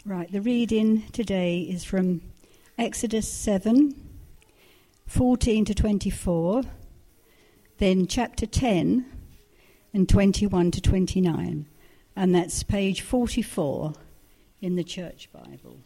Right, the reading today is from Exodus 7, 14 to 24, then chapter 10 and 21 to 29, and that's page 44 in the Church Bible.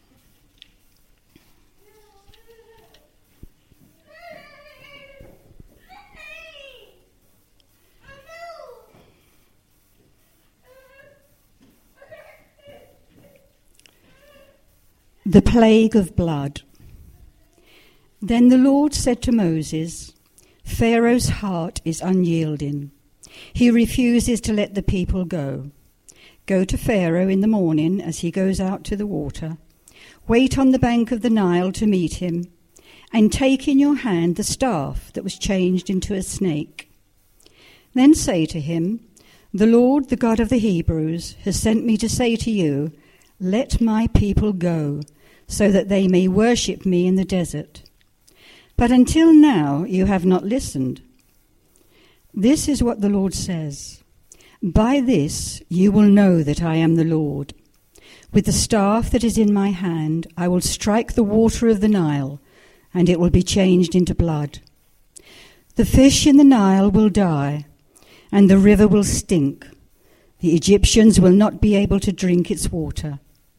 The plague of blood. Then the Lord said to Moses, Pharaoh's heart is unyielding. He refuses to let the people go. Go to Pharaoh in the morning as he goes out to the water. Wait on the bank of the Nile to meet him, and take in your hand the staff that was changed into a snake. Then say to him, The Lord, the God of the Hebrews, has sent me to say to you, Let my people go, so that they may worship me in the desert. But until now you have not listened. This is what the Lord says. By this you will know that I am the Lord. With the staff that is in my hand, I will strike the water of the Nile, and it will be changed into blood. The fish in the Nile will die, and the river will stink. The Egyptians will not be able to drink its water.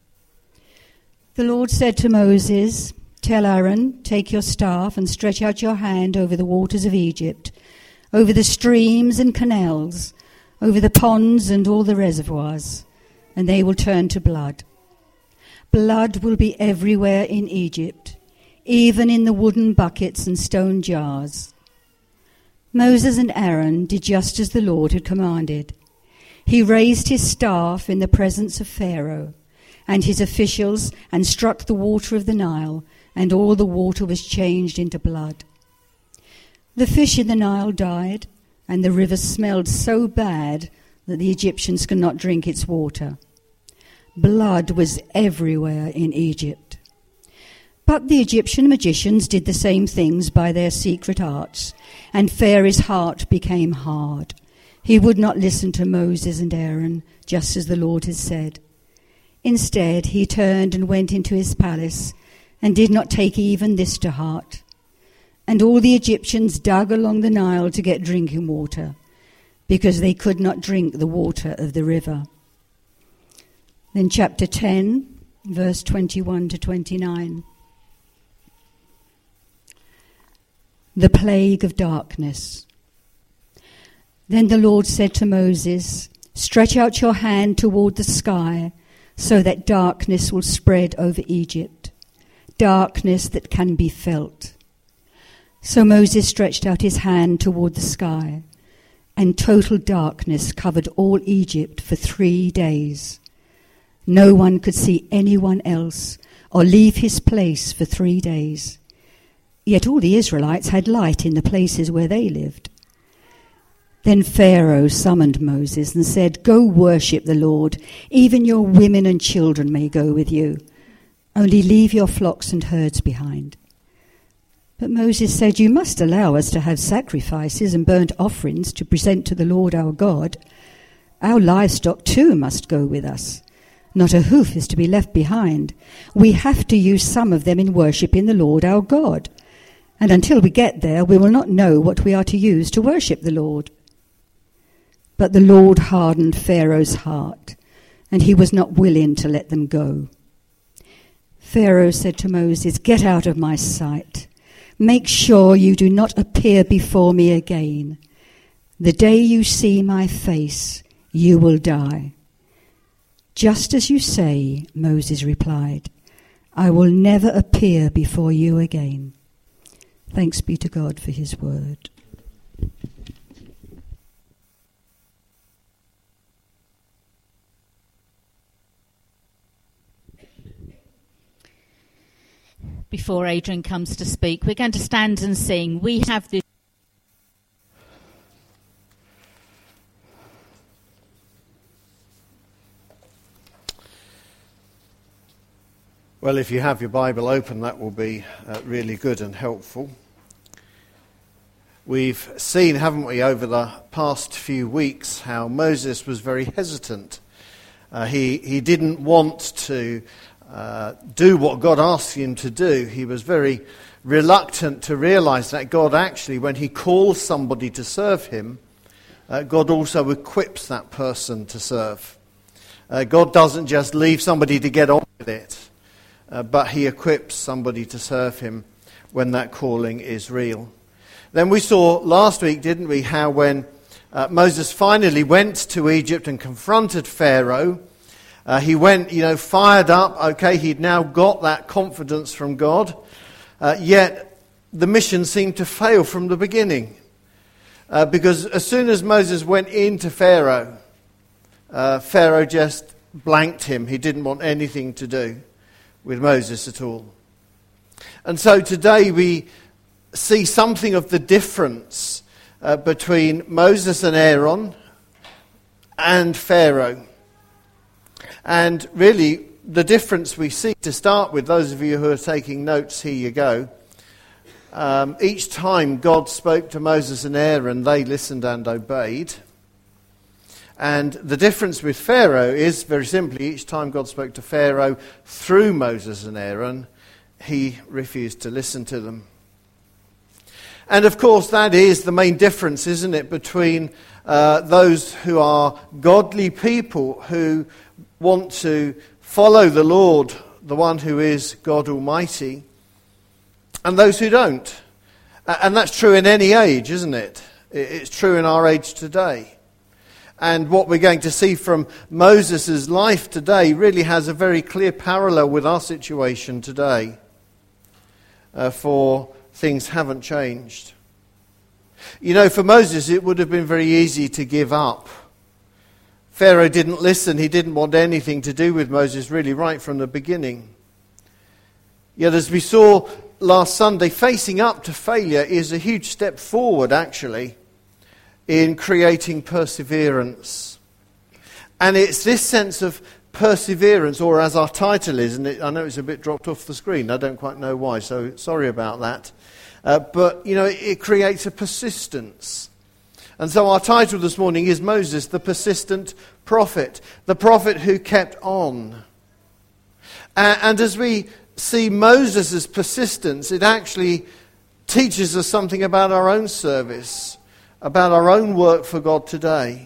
The Lord said to Moses, Tell Aaron, take your staff and stretch out your hand over the waters of Egypt, over the streams and canals, over the ponds and all the reservoirs, and they will turn to blood. Blood will be everywhere in Egypt, even in the wooden buckets and stone jars. Moses and Aaron did just as the Lord had commanded. He raised his staff in the presence of Pharaoh and his officials and struck the water of the Nile, and all the water was changed into blood. The fish in the Nile died, and the river smelled so bad that the Egyptians could not drink its water. Blood was everywhere in Egypt. But the Egyptian magicians did the same things by their secret arts, and Pharaoh's heart became hard. He would not listen to Moses and Aaron, just as the Lord had said. Instead, he turned and went into his palace and did not take even this to heart. And all the Egyptians dug along the Nile to get drinking water, because they could not drink the water of the river. Then chapter 10, verse 21 to 29. The plague of darkness. Then the Lord said to Moses, Stretch out your hand toward the sky, so that darkness will spread over Egypt, darkness that can be felt. So Moses stretched out his hand toward the sky, and total darkness covered all Egypt for 3 days. No one could see anyone else or leave his place for 3 days. Yet all the Israelites had light in the places where they lived. Then Pharaoh summoned Moses and said, Go worship the Lord. Even your women and children may go with you. Only leave your flocks and herds behind. But Moses said, You must allow us to have sacrifices and burnt offerings to present to the Lord our God. Our livestock too must go with us. Not a hoof is to be left behind. We have to use some of them in worshiping the Lord our God. And until we get there, we will not know what we are to use to worship the Lord. But the Lord hardened Pharaoh's heart, and he was not willing to let them go. Pharaoh said to Moses, Get out of my sight. Make sure you do not appear before me again. The day you see my face, you will die. Just as you say, Moses replied, I will never appear before you again. Thanks be to God for his word. Before Adrian comes to speak, we're going to stand and sing. We have this. Well, if you have your Bible open, that will be really good and helpful. We've seen, haven't we, over the past few weeks, how Moses was very hesitant. He didn't want to do what God asked him to do, he was very reluctant to realize that God actually, when he calls somebody to serve him, God also equips that person to serve. God doesn't just leave somebody to get on with it, but he equips somebody to serve him when that calling is real. Then we saw last week, didn't we, how when Moses finally went to Egypt and confronted Pharaoh, he went, fired up. Okay, he'd now got that confidence from God, yet the mission seemed to fail from the beginning. Because as soon as Moses went into Pharaoh, Pharaoh just blanked him. He didn't want anything to do with Moses at all. And so today we see something of the difference between Moses and Aaron and Pharaoh. And really, the difference we see, to start with, those of you who are taking notes, here you go. Each time God spoke to Moses and Aaron, they listened and obeyed. And the difference with Pharaoh is, very simply, each time God spoke to Pharaoh through Moses and Aaron, he refused to listen to them. And of course, that is the main difference, isn't it, between those who are godly people who want to follow the Lord, the one who is God Almighty, and those who don't. And that's true in any age, isn't it? It's true in our age today. And what we're going to see from Moses' life today really has a very clear parallel with our situation today. For things haven't changed. For Moses it would have been very easy to give up. Pharaoh didn't listen. He didn't want anything to do with Moses really right from the beginning. Yet as we saw last Sunday, facing up to failure is a huge step forward actually in creating perseverance. And it's this sense of perseverance, or as our title is, and I know it's a bit dropped off the screen, I don't quite know why, so sorry about that. But it creates a persistence. And so our title this morning is Moses, the persistent prophet, the prophet who kept on. And as we see Moses' persistence, it actually teaches us something about our own service, about our own work for God today.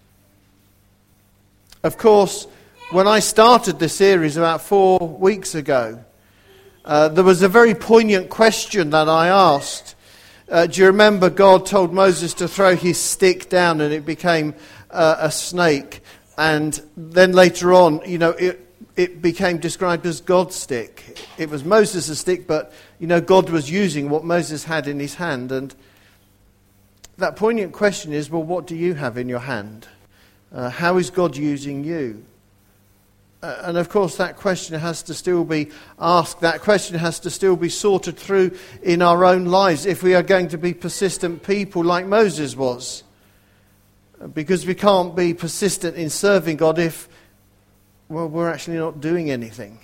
Of course, when I started this series about 4 weeks ago, there was a very poignant question that I asked. Do you remember God told Moses to throw his stick down and it became a snake? And then later on, it became described as God's stick. It was Moses' stick, but, God was using what Moses had in his hand. And that poignant question is, well, what do you have in your hand? How is God using you? And of course that question has to still be asked, that question has to still be sorted through in our own lives if we are going to be persistent people like Moses was. Because we can't be persistent in serving God if, we're actually not doing anything.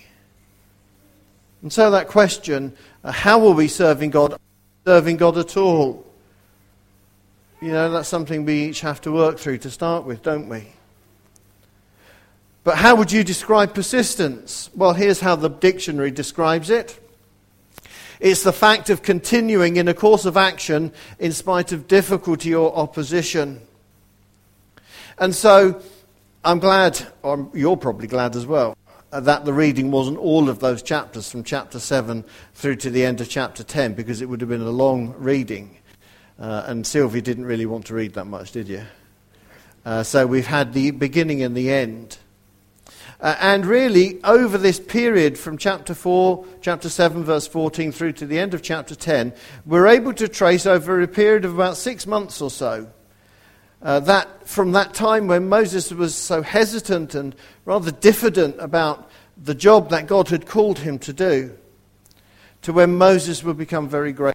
And so that question, how are we serving God? Serving God at all? That's something we each have to work through to start with, don't we? But how would you describe persistence? Well, here's how the dictionary describes it. It's the fact of continuing in a course of action in spite of difficulty or opposition. And so I'm glad, or you're probably glad as well, that the reading wasn't all of those chapters from chapter 7 through to the end of chapter 10, because it would have been a long reading. And Sylvie didn't really want to read that much, did you? So we've had the beginning and the end. And really, over this period from chapter 4, chapter 7, verse 14, through to the end of chapter 10, we're able to trace over a period of about 6 months or so, that from that time when Moses was so hesitant and rather diffident about the job that God had called him to do, to when Moses would become very great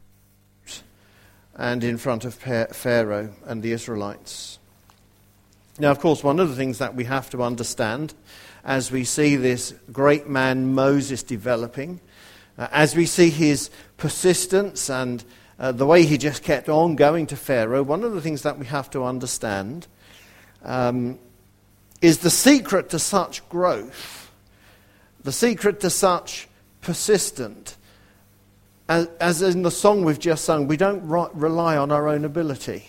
and in front of Pharaoh and the Israelites. Now, of course, one of the things that we have to understand as we see this great man Moses developing, as we see his persistence and the way he just kept on going to Pharaoh, one of the things that we have to understand is the secret to such growth The secret to such persistent, as in the song we've just sung, we don't rely on our own ability.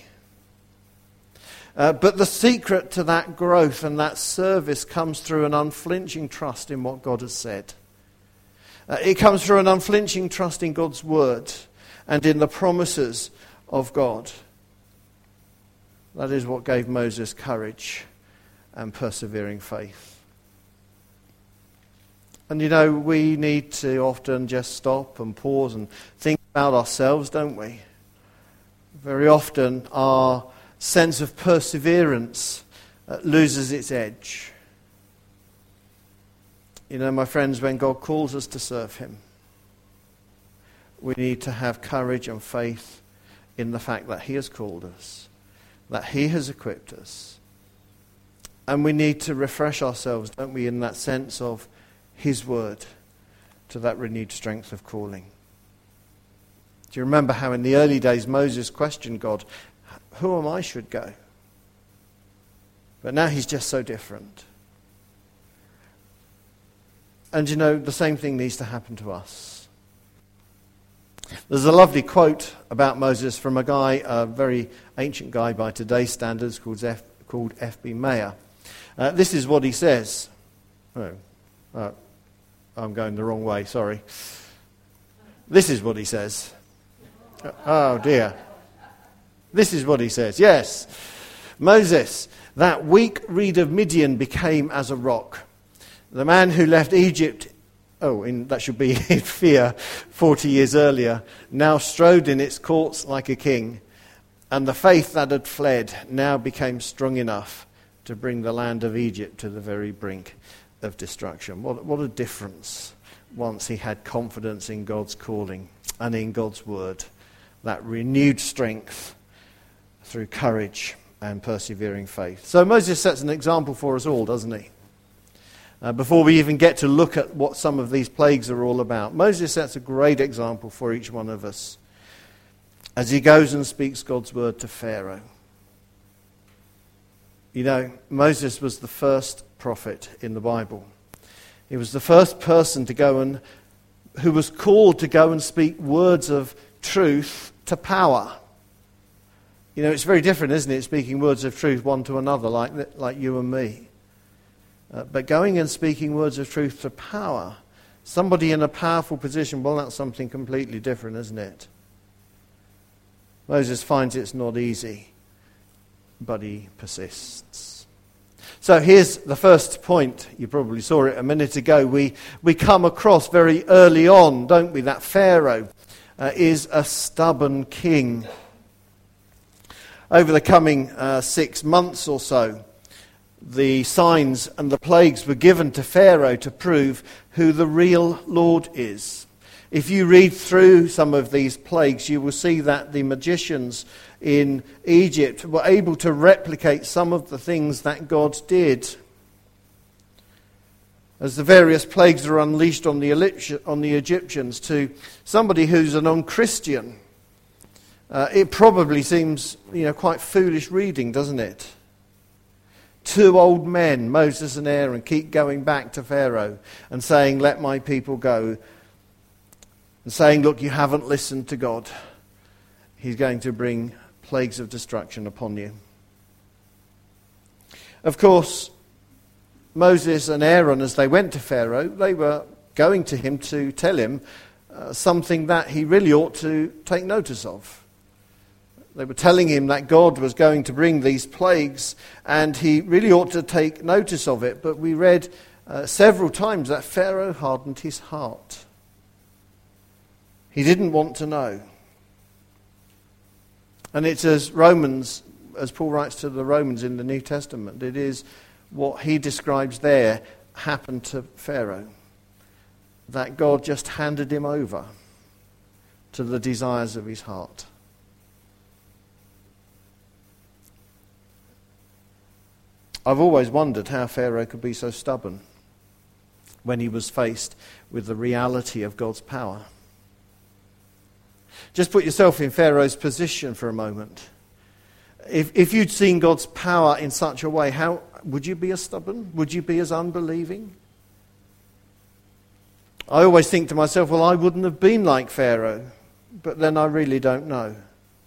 But the secret to that growth and that service comes through an unflinching trust in what God has said. It comes through an unflinching trust in God's word and in the promises of God. That is what gave Moses courage and persevering faith. And you know, we need to often just stop and pause and think about ourselves, don't we? Very often our sense of perseverance loses its edge. You know, my friends, when God calls us to serve him, we need to have courage and faith in the fact that he has called us, that he has equipped us. And we need to refresh ourselves, don't we, in that sense of his word to that renewed strength of calling. Do you remember how in the early days Moses questioned God, who am I should go? But now he's just so different. And you know, the same thing needs to happen to us. There's a lovely quote about Moses from a guy, a very ancient guy by today's standards, called F.B. Meyer. This is what he says. I'm going the wrong way, sorry. This is what he says. Oh dear. This is what he says. Yes. Moses, that weak reed of Midian became as a rock. The man who left Egypt, that should be in fear 40 years earlier, now strode in its courts like a king. And the faith that had fled now became strong enough to bring the land of Egypt to the very brink of destruction. What a difference once he had confidence in God's calling and in God's word. That renewed strength through courage and persevering faith. So Moses sets an example for us all, doesn't he? Before we even get to look at what some of these plagues are all about, Moses sets a great example for each one of us as he goes and speaks God's word to Pharaoh. You know, Moses was the first prophet in the Bible. He was the first person who was called to go and speak words of truth to power. You know, it's very different, isn't it, speaking words of truth one to another, like you and me. But going and speaking words of truth to power, somebody in a powerful position, well, that's something completely different, isn't it? Moses finds it's not easy, but he persists. So here's the first point. You probably saw it a minute ago. We come across very early on, don't we, that Pharaoh is a stubborn king. Over the coming 6 months or so, the signs and the plagues were given to Pharaoh to prove who the real Lord is. If you read through some of these plagues, you will see that the magicians in Egypt were able to replicate some of the things that God did. As the various plagues are unleashed on the Egyptians to somebody who's a non-Christian, it probably seems, quite foolish reading, doesn't it? 2 old men, Moses and Aaron, keep going back to Pharaoh and saying, let my people go. And saying, look, you haven't listened to God. He's going to bring plagues of destruction upon you. Of course, Moses and Aaron, as they went to Pharaoh, they were going to him to tell him something that he really ought to take notice of. They were telling him that God was going to bring these plagues, and he really ought to take notice of it. But we read several times that Pharaoh hardened his heart. He didn't want to know. And it's as Paul writes to the Romans in the New Testament, it is what he describes there happened to Pharaoh. That God just handed him over to the desires of his heart. I've always wondered how Pharaoh could be so stubborn when he was faced with the reality of God's power. Just put yourself in Pharaoh's position for a moment. If you'd seen God's power in such a way, how would you be as stubborn? Would you be as unbelieving? I always think to myself, well, I wouldn't have been like Pharaoh, but then I really don't know.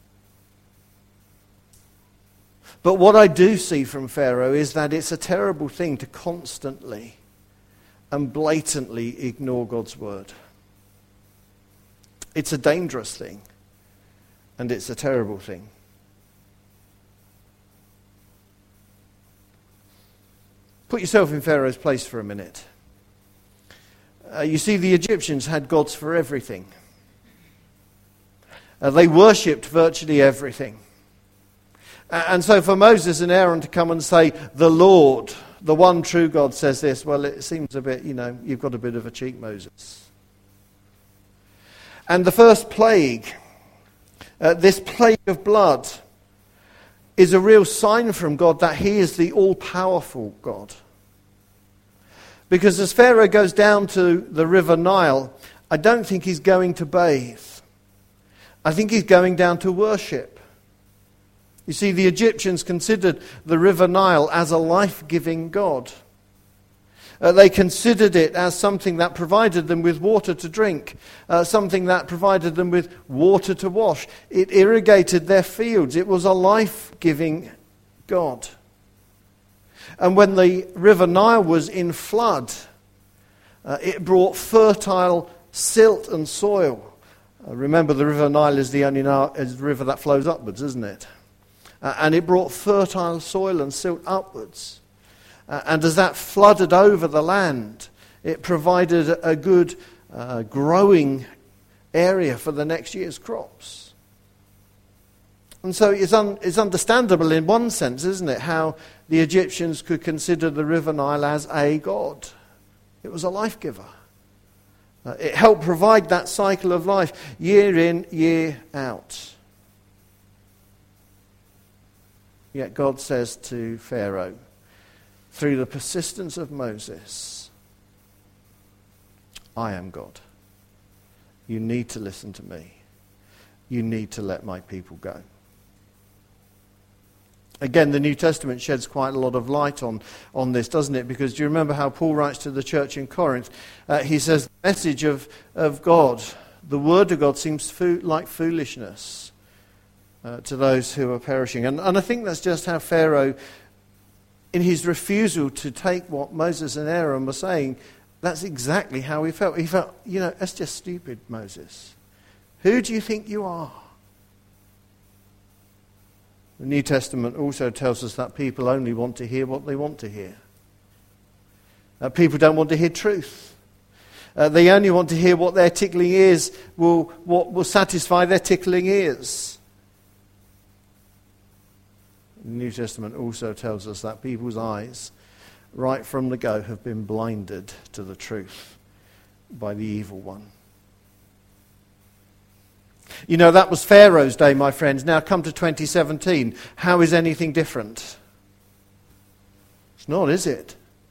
But what I do see from Pharaoh is that it's a terrible thing to constantly and blatantly ignore God's word. It's a dangerous thing, and it's a terrible thing. Put yourself in Pharaoh's place for a minute. You see, the Egyptians had gods for everything. They worshipped virtually everything. And so for Moses and Aaron to come and say, the Lord, the one true God, says this, well, it seems a bit, you've got a bit of a cheek, Moses. And the first plague, this plague of blood, is a real sign from God that he is the all-powerful God. Because as Pharaoh goes down to the river Nile, I don't think he's going to bathe. I think he's going down to worship. You see, the Egyptians considered the river Nile as a life-giving God. They considered it as something that provided them with water to drink, something that provided them with water to wash. It irrigated their fields. It was a life-giving God. And when the river Nile was in flood, it brought fertile silt and soil. Remember, the river Nile is the only river that flows upwards, isn't it? And it brought fertile soil and silt upwards. And as that flooded over the land, it provided a good growing area for the next year's crops. And so it's understandable in one sense, isn't it, how the Egyptians could consider the river Nile as a god. It was a life giver. It helped provide that cycle of life year in, year out. Yet God says to Pharaoh, through the persistence of Moses, I am God. You need to listen to me. You need to let my people go. Again, the New Testament sheds quite a lot of light on this, doesn't it? Because do you remember how Paul writes to the church in Corinth? He says, the message of God, the word of God, seems like foolishness to those who are perishing. And I think that's just how Pharaoh, in his refusal to take what Moses and Aaron were saying, that's exactly how he felt. He felt, that's just stupid, Moses. Who do you think you are? The New Testament also tells us that people only want to hear what they want to hear. People don't want to hear truth. They only want to hear what their tickling ears what will satisfy their tickling ears. The New Testament also tells us that people's eyes, right from the go, have been blinded to the truth by the evil one. That was Pharaoh's day, my friends. Now come to 2017. How is anything different? It's not, is it?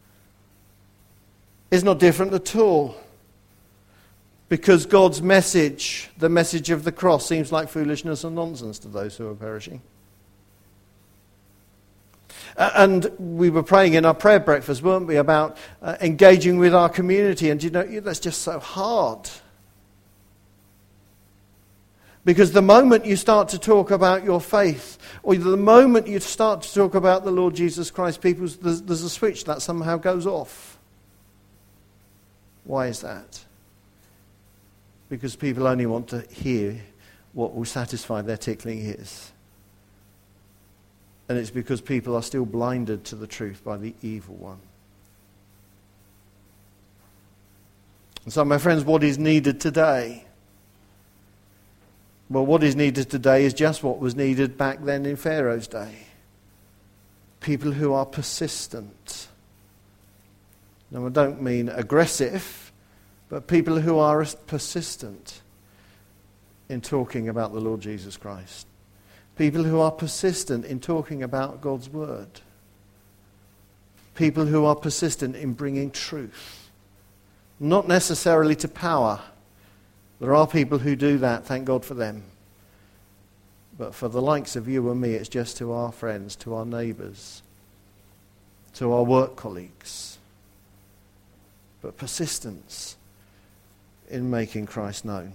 It's not different at all. Because God's message, the message of the cross, seems like foolishness and nonsense to those who are perishing. And we were praying in our prayer breakfast, weren't we, about engaging with our community. And that's just so hard. Because the moment you start to talk about your faith, or the moment you start to talk about the Lord Jesus Christ, there's a switch that somehow goes off. Why is that? Because people only want to hear what will satisfy their tickling ears. And it's because people are still blinded to the truth by the evil one. And so, my friends, what is needed today? Well, what is needed today is just what was needed back then in Pharaoh's day. People who are persistent. Now, I don't mean aggressive, but people who are persistent in talking about the Lord Jesus Christ. People who are persistent in talking about God's word. People who are persistent in bringing truth. Not necessarily to power. There are people who do that, thank God for them. But for the likes of you and me, it's just to our friends, to our neighbours, to our work colleagues. But persistence in making Christ known.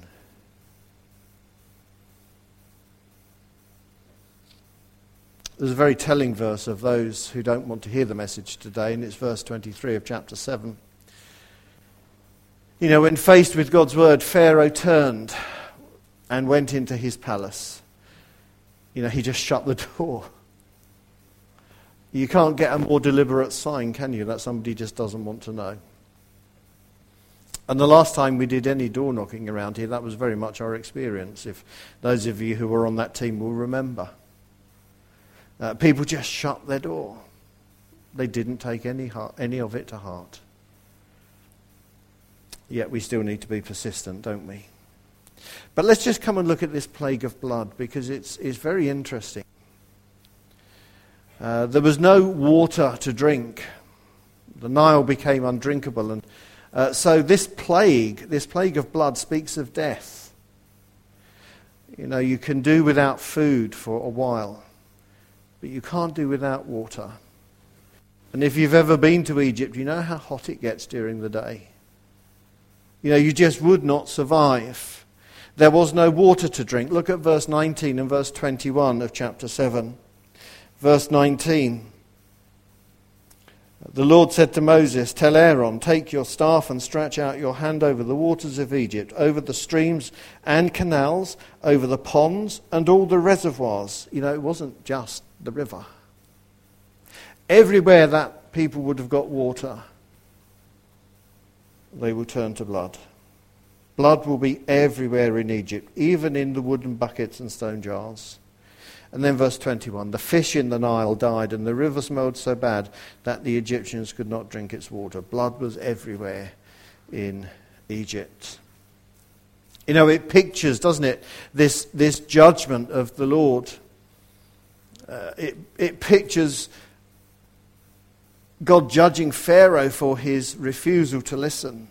There's a very telling verse of those who don't want to hear the message today, and it's verse 23 of chapter 7. You know, when faced with God's word, Pharaoh turned and went into his palace. You know, he just shut the door. You can't get a more deliberate sign, can you, that somebody just doesn't want to know. And the last time we did any door knocking around here, that was very much our experience, if those of you who were on that team will remember. People just shut their door. They didn't take any of it to heart. Yet we still need to be persistent, don't we? But let's just come and look at this plague of blood, because it's very interesting. There was no water to drink. The Nile became undrinkable, and so this plague of blood speaks of death. You know, you can do without food for a while, but you can't do without water. And if you've ever been to Egypt, you know how hot it gets during the day. You know, you just would not survive. There was no water to drink. Look at verse 19 and verse 21 of chapter 7. Verse 19. The Lord said to Moses, "Tell Aaron, take your staff and stretch out your hand over the waters of Egypt, over the streams and canals, over the ponds and all the reservoirs." You know, it wasn't just the river. Everywhere that people would have got water, they will turn to blood. Blood will be everywhere in Egypt, even in the wooden buckets and stone jars. And then verse 21, the fish in the Nile died, and the river smelled so bad that the Egyptians could not drink its water. Blood was everywhere in Egypt. You know, it pictures, doesn't it, this judgment of the Lord. It pictures God judging Pharaoh for his refusal to listen.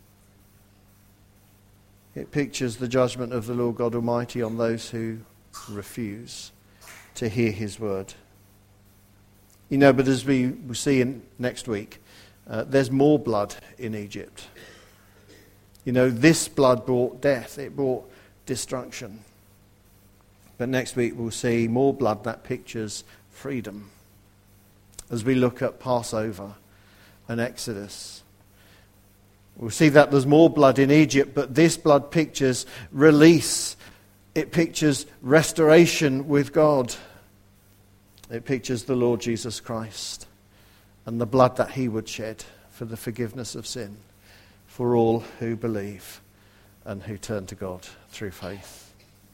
It pictures the judgment of the Lord God Almighty on those who refuse to hear his word. You know, but as we will see next week, there's more blood in Egypt. You know, this blood brought death, it brought destruction. But next week we'll see more blood that pictures freedom. As we look at Passover and Exodus, we'll see that there's more blood in Egypt, but this blood pictures release. It pictures restoration with God. It pictures the Lord Jesus Christ and the blood that he would shed for the forgiveness of sin for all who believe and who turn to God through faith.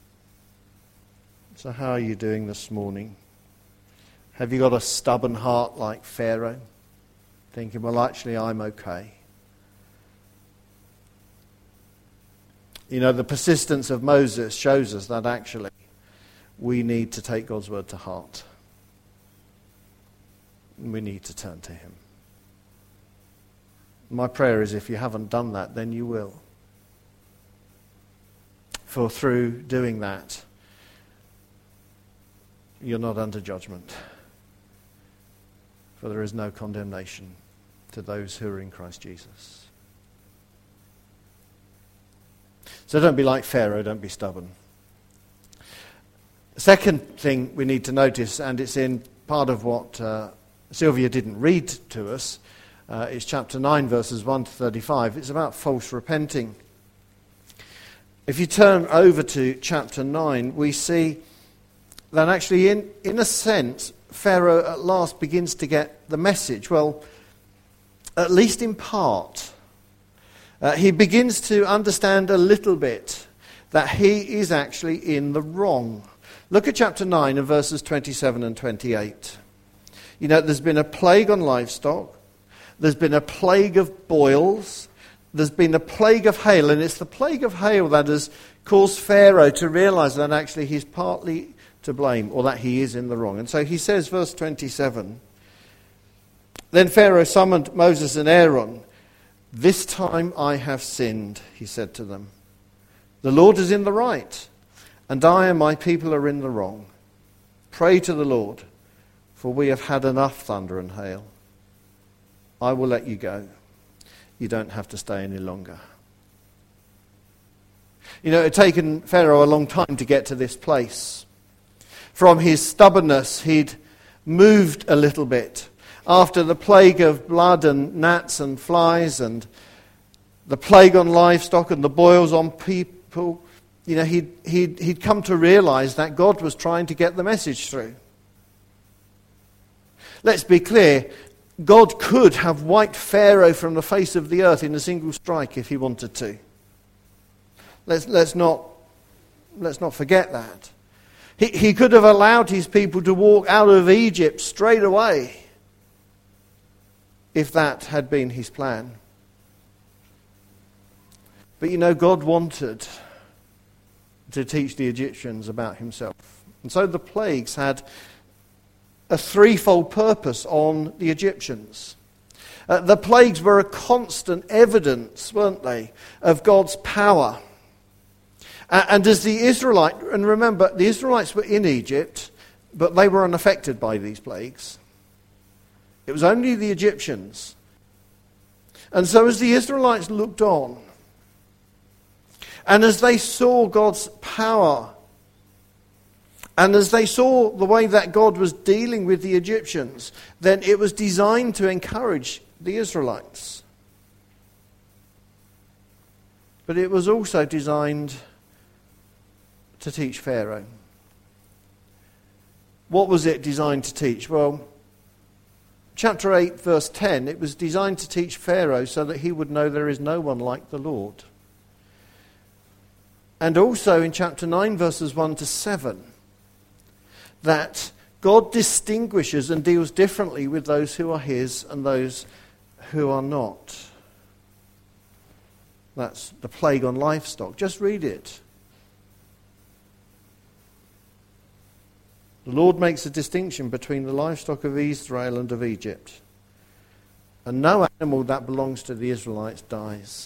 So how are you doing this morning? Have you got a stubborn heart like Pharaoh, thinking, well, actually, I'm okay? You know, the persistence of Moses shows us that actually we need to take God's word to heart. We need to turn to him. My prayer is if you haven't done that, then you will. For through doing that, you're not under judgment. For there is no condemnation to those who are in Christ Jesus. So don't be like Pharaoh, don't be stubborn. Second thing we need to notice, and it's in part of what Sylvia didn't read to us, is chapter 9, verses 1 to 35. It's about false repenting. If you turn over to chapter 9, we see that actually, in a sense, Pharaoh at last begins to get the message. Well, at least in part. He begins to understand a little bit that he is actually in the wrong. Look at chapter 9 and verses 27 and 28. You know, there's been a plague on livestock. There's been a plague of boils. There's been a plague of hail. And it's the plague of hail that has caused Pharaoh to realize that actually he's partly to blame, or that he is in the wrong. And so he says, verse 27, then Pharaoh summoned Moses and Aaron. This time I have sinned, he said to them. The Lord is in the right, and I and my people are in the wrong. Pray to the Lord, for we have had enough thunder and hail. I will let you go. You don't have to stay any longer. You know, it had taken Pharaoh a long time to get to this place. From his stubbornness, he'd moved a little bit. After the plague of blood and gnats and flies and the plague on livestock and the boils on people, you know, he'd come to realize that God was trying to get the message through. Let's be clear, God could have wiped Pharaoh from the face of the earth in a single strike if he wanted to. Let's not forget that. He could have allowed his people to walk out of Egypt straight away if that had been his plan. But you know, God wanted to teach the Egyptians about himself. And so the plagues had a threefold purpose on the Egyptians. The plagues were a constant evidence, weren't they, of God's power. And as the Israelites, and remember, the Israelites were in Egypt, but they were unaffected by these plagues. It was only the Egyptians. And so as the Israelites looked on, and as they saw God's power, and as they saw the way that God was dealing with the Egyptians, then it was designed to encourage the Israelites. But it was also designed to teach Pharaoh. What was it designed to teach? Well, chapter 8, verse 10, it was designed to teach Pharaoh so that he would know there is no one like the Lord. And also in chapter 9, verses 1 to 7, that God distinguishes and deals differently with those who are his and those who are not. That's the plague on livestock. Just read it. The Lord makes a distinction between the livestock of Israel and of Egypt. And no animal that belongs to the Israelites dies.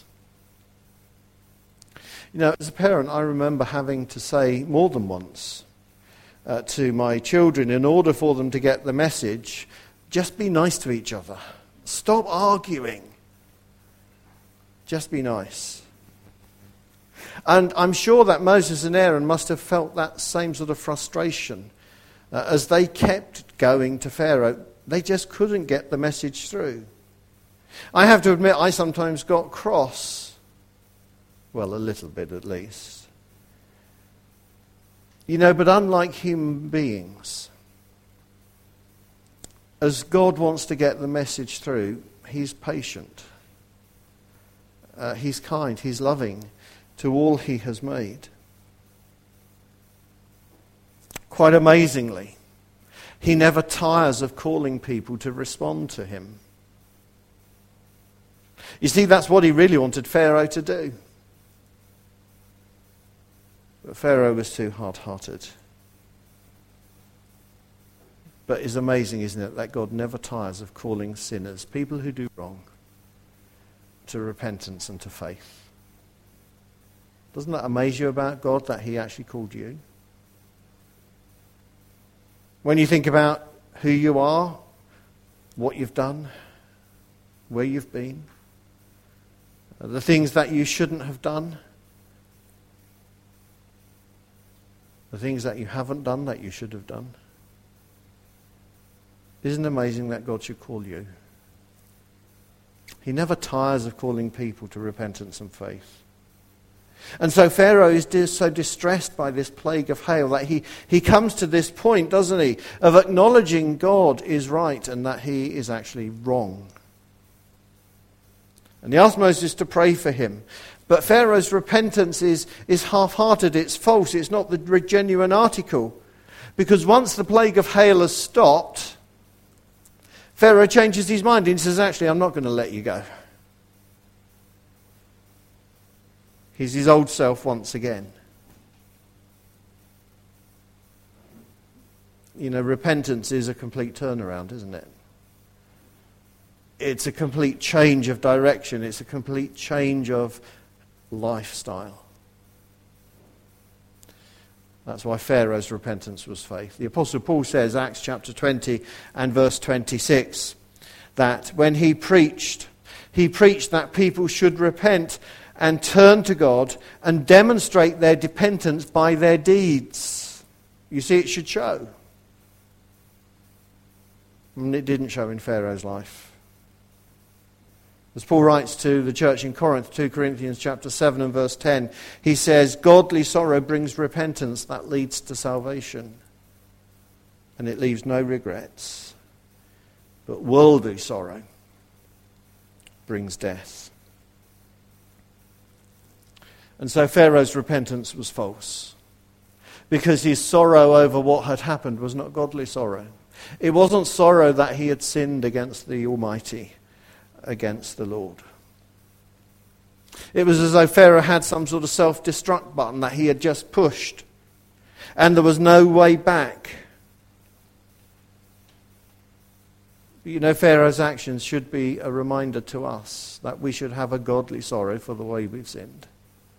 You know, as a parent, I remember having to say more than once to my children, in order for them to get the message, just be nice to each other. Stop arguing. Just be nice. And I'm sure that Moses and Aaron must have felt that same sort of frustration as they kept going to Pharaoh. They just couldn't get the message through. I have to admit, I sometimes got cross. Well, a little bit at least. You know, but unlike human beings, as God wants to get the message through, he's patient. He's kind, he's loving to all he has made. Quite amazingly, he never tires of calling people to respond to him. You see, that's what he really wanted Pharaoh to do. But Pharaoh was too hard-hearted. But it's amazing, isn't it, that God never tires of calling sinners, people who do wrong, to repentance and to faith. Doesn't that amaze you about God, that he actually called you? When you think about who you are, what you've done, where you've been, the things that you shouldn't have done, the things that you haven't done that you should have done. Isn't it amazing that God should call you? He never tires of calling people to repentance and faith. And so Pharaoh is so distressed by this plague of hail that he comes to this point, doesn't he, of acknowledging God is right and that he is actually wrong. And he asks Moses to pray for him. But Pharaoh's repentance is half-hearted, it's false, it's not the genuine article. Because once the plague of hail has stopped, Pharaoh changes his mind and says, actually, I'm not going to let you go. He's his old self once again. You know, repentance is a complete turnaround, isn't it? It's a complete change of direction. It's a complete change of lifestyle. That's why Pharaoh's repentance was faith. The Apostle Paul says, Acts chapter 20 and verse 26, that when he preached that people should repent and turn to God and demonstrate their dependence by their deeds. You see, it should show. And it didn't show in Pharaoh's life. As Paul writes to the church in Corinth, 2 Corinthians chapter 7 and verse 10, he says, godly sorrow brings repentance that leads to salvation, and it leaves no regrets. But worldly sorrow brings death. And so Pharaoh's repentance was false, because his sorrow over what had happened was not godly sorrow. It wasn't sorrow that he had sinned against the Almighty, against the Lord. It was as though Pharaoh had some sort of self-destruct button that he had just pushed, and there was no way back. You know, Pharaoh's actions should be a reminder to us that we should have a godly sorrow for the way we've sinned.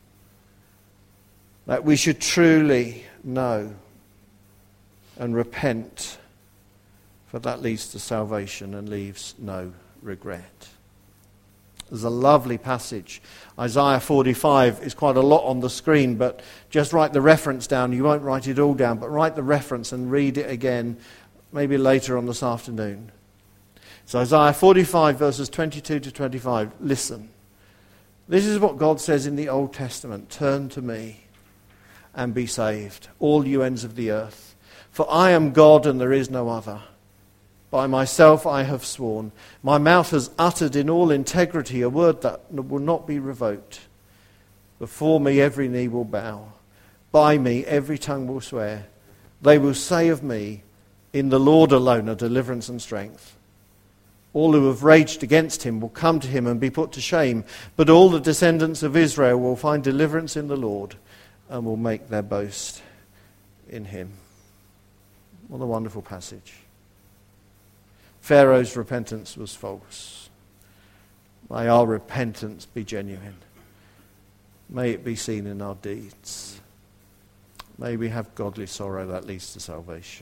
That we should truly know and repent, for that leads to salvation and leaves no regret. There's a lovely passage. Isaiah 45 is quite a lot on the screen, but just write the reference down. You won't write it all down, but write the reference and read it again, maybe later on this afternoon. So Isaiah 45 verses 22 to 25. Listen. This is what God says in the Old Testament. Turn to me and be saved, all you ends of the earth. For I am God and there is no other. By myself I have sworn. My mouth has uttered in all integrity a word that will not be revoked. Before me every knee will bow. By me every tongue will swear. They will say of me, in the Lord alone are deliverance and strength. All who have raged against him will come to him and be put to shame. But all the descendants of Israel will find deliverance in the Lord and will make their boast in him. What a wonderful passage. Pharaoh's repentance was false. May our repentance be genuine. May it be seen in our deeds. May we have godly sorrow that leads to salvation.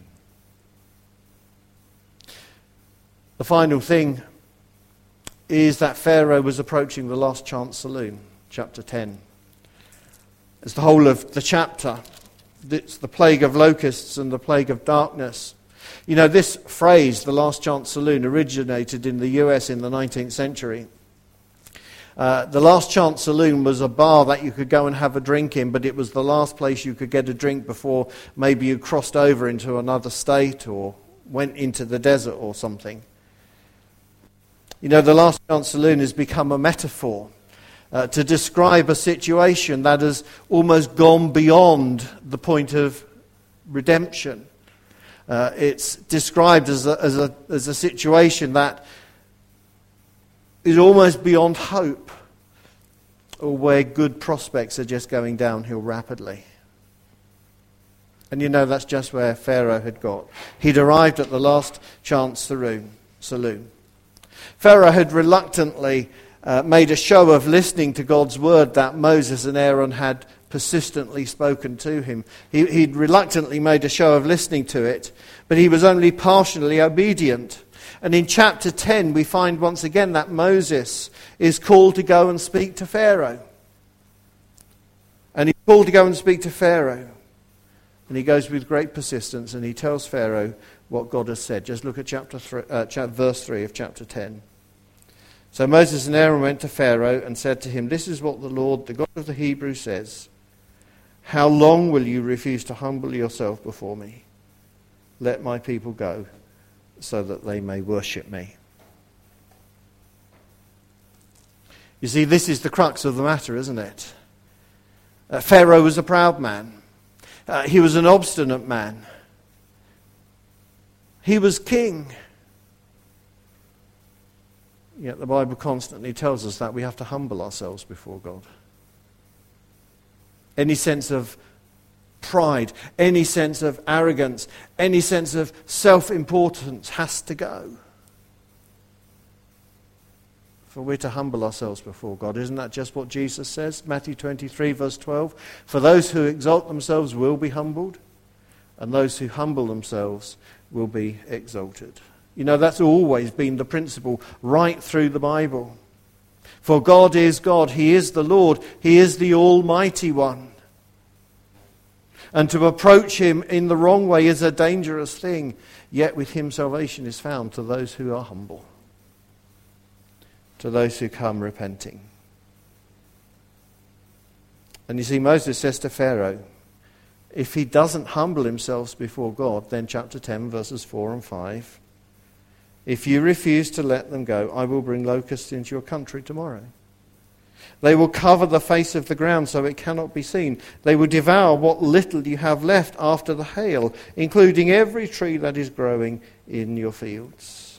The final thing is that Pharaoh was approaching the last chance saloon, chapter 10. It's the whole of the chapter. It's the plague of locusts and the plague of darkness. You know, this phrase, the last chance saloon, originated in the US in the 19th century. The last chance saloon was a bar that you could go and have a drink in, but it was the last place you could get a drink before maybe you crossed over into another state or went into the desert or something. You know, the last chance saloon has become a metaphor to describe a situation that has almost gone beyond the point of redemption. It's described as a situation that is almost beyond hope, or where good prospects are just going downhill rapidly. And you know, that's just where Pharaoh had got. He'd arrived at the last chance saloon. Pharaoh had reluctantly made a show of listening to God's word that Moses and Aaron had persistently spoken to him. He'd reluctantly made a show of listening to it, but he was only partially obedient. And in chapter 10 we find once again that Moses is called to go and speak to Pharaoh. And he's called to go and speak to Pharaoh. And he goes with great persistence and he tells Pharaoh what God has said. Just look at verse 3 of chapter 10. So Moses and Aaron went to Pharaoh and said to him, "This is what the Lord, the God of the Hebrews, says. How long will you refuse to humble yourself before me? Let my people go, so that they may worship me." You see, this is the crux of the matter, isn't it? Pharaoh was a proud man. He was an obstinate man. He was king. Yet the Bible constantly tells us that we have to humble ourselves before God. Any sense of pride, any sense of arrogance, any sense of self-importance has to go. For we're to humble ourselves before God. Isn't that just what Jesus says? Matthew 23 verse 12. For those who exalt themselves will be humbled, and those who humble themselves will be exalted. You know, that's always been the principle right through the Bible. For God is God, He is the Lord, He is the Almighty One. And to approach Him in the wrong way is a dangerous thing, yet with Him salvation is found to those who are humble, to those who come repenting. And you see, Moses says to Pharaoh, if he doesn't humble himself before God, then chapter 10, verses 4 and 5, if you refuse to let them go, I will bring locusts into your country tomorrow. They will cover the face of the ground so it cannot be seen. They will devour what little you have left after the hail, including every tree that is growing in your fields.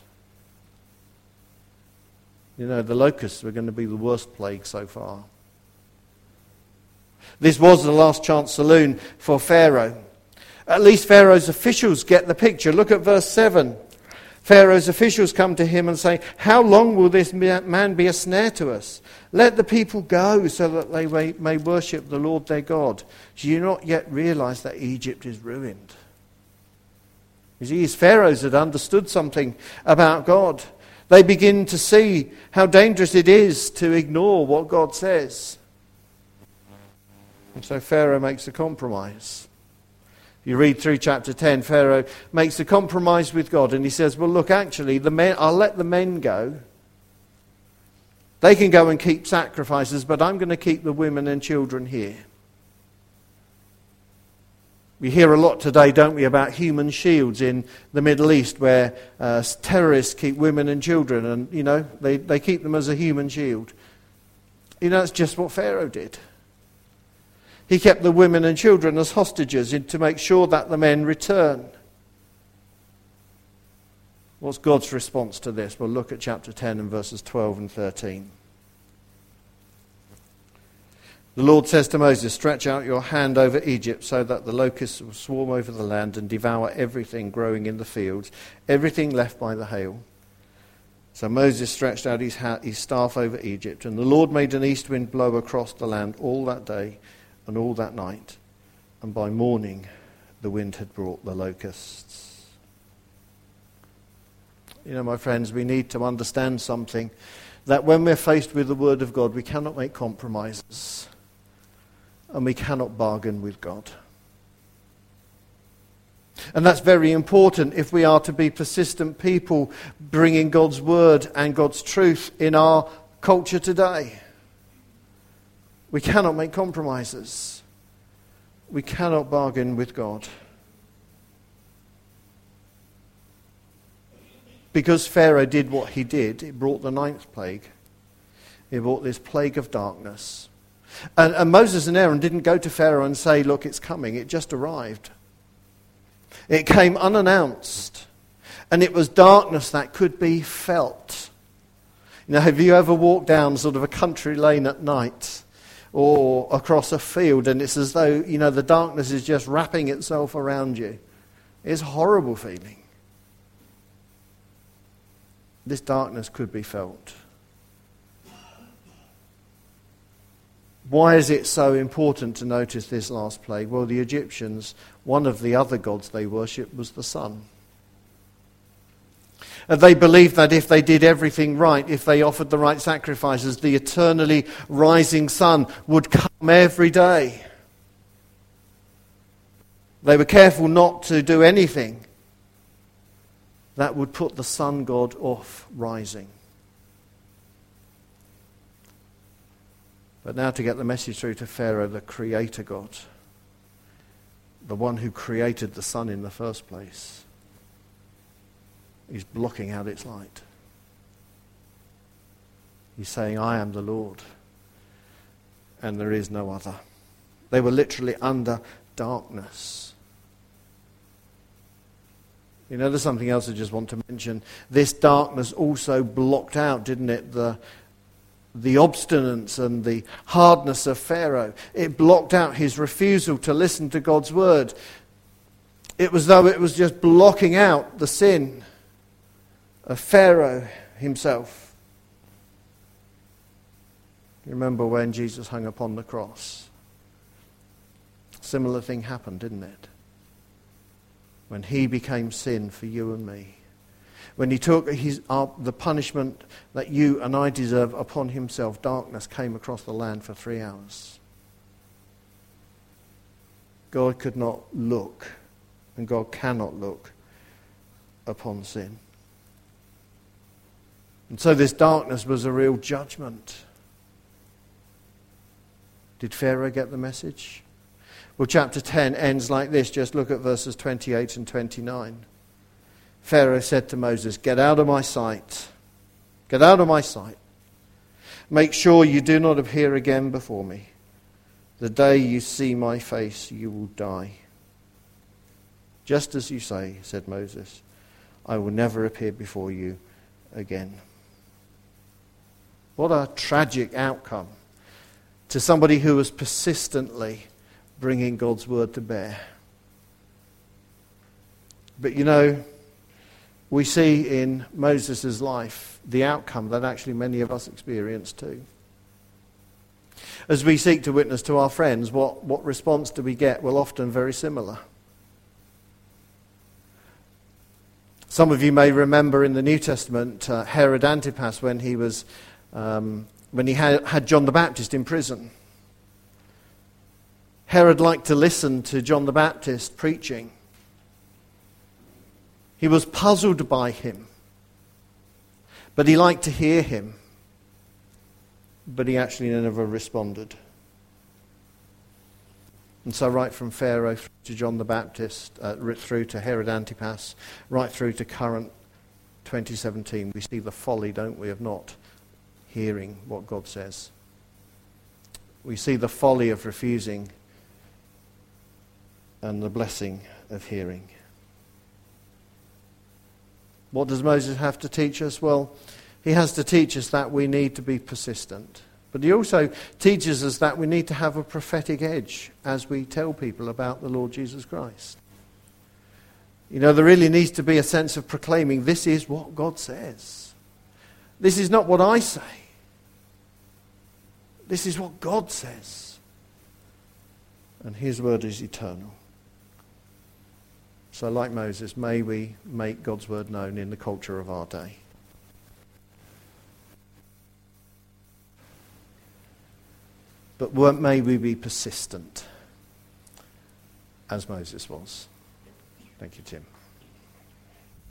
You know, the locusts were going to be the worst plague so far. This was the last chance saloon for Pharaoh. At least Pharaoh's officials get the picture. Look at verse 7. Pharaoh's officials come to him and say, how long will this man be a snare to us? Let the people go so that they may worship the Lord their God. Do you not yet realize that Egypt is ruined? You see, his pharaohs had understood something about God. They begin to see how dangerous it is to ignore what God says. And so Pharaoh makes a compromise. You read through chapter 10, Pharaoh makes a compromise with God and he says, well, look, actually, I'll let the men go. They can go and keep sacrifices, but I'm going to keep the women and children here. We hear a lot today, don't we, about human shields in the Middle East where terrorists keep women and children and, you know, they keep them as a human shield. You know, it's just what Pharaoh did. He kept the women and children as hostages to make sure that the men return. What's God's response to this? Well, look at chapter 10 and verses 12 and 13. The Lord says to Moses, stretch out your hand over Egypt so that the locusts will swarm over the land and devour everything growing in the fields, everything left by the hail. So Moses stretched out his staff over Egypt, and the Lord made an east wind blow across the land all that day and all that night, and by morning the wind had brought the locusts. You know, my friends, we need to understand something, that when we're faced with the Word of God, we cannot make compromises, and we cannot bargain with God. And that's very important if we are to be persistent people bringing God's Word and God's truth in our culture today. We cannot make compromises. We cannot bargain with God. Because Pharaoh did what he did, it brought the 9th plague. It brought this plague of darkness. And Moses and Aaron didn't go to Pharaoh and say, look, it's coming. It just arrived. It came unannounced. And it was darkness that could be felt. You know, have you ever walked down sort of a country lane at night or across a field and it's as though, you know, the darkness is just wrapping itself around you? It's a horrible feeling. This darkness could be felt. Why is it so important to notice this last plague? Well, the Egyptians, one of the other gods they worshipped was the sun. And they believed that if they did everything right, if they offered the right sacrifices, the eternally rising sun would come every day. They were careful not to do anything that would put the sun god off rising. But now to get the message through to Pharaoh, the creator God, the one who created the sun in the first place, is blocking out its light. He's saying, I am the Lord, and there is no other. They were literally under darkness. You know, there's something else I just want to mention. This darkness also blocked out, didn't it, the obstinance and the hardness of Pharaoh. It blocked out his refusal to listen to God's word. It was though it was just blocking out the sin of Pharaoh himself. You remember when Jesus hung upon the cross? A similar thing happened, didn't it? When he became sin for you and me. When he took the punishment that you and I deserve upon himself, darkness came across the land for 3 hours. God could not look, and God cannot look upon sin. And so this darkness was a real judgment. Did Pharaoh get the message? Well, chapter 10 ends like this. Just look at verses 28 and 29. Pharaoh said to Moses, "Get out of my sight. Get out of my sight. Make sure you do not appear again before me. The day you see my face, you will die." "Just as you say," said Moses, "I will never appear before you again." What a tragic outcome to somebody who was persistently bringing God's word to bear. But you know, we see in Moses' life the outcome that actually many of us experience too. As we seek to witness to our friends, what response do we get? Well, often very similar. Some of you may remember in the New Testament Herod Antipas when he had John the Baptist in prison. Herod liked to listen to John the Baptist preaching. He was puzzled by him, but he liked to hear him. But he actually never responded. And so right from Pharaoh to John the Baptist, through to Herod Antipas, right through to current 2017, we see the folly, don't we, of not hearing what God says. We see the folly of refusing and the blessing of hearing. What does Moses have to teach us? Well, he has to teach us that we need to be persistent. But he also teaches us that we need to have a prophetic edge as we tell people about the Lord Jesus Christ. You know, there really needs to be a sense of proclaiming, this is what God says. This is not what I say. This is what God says. And his word is eternal. So like Moses, may we make God's word known in the culture of our day. But may we be persistent, as Moses was. Thank you, Tim.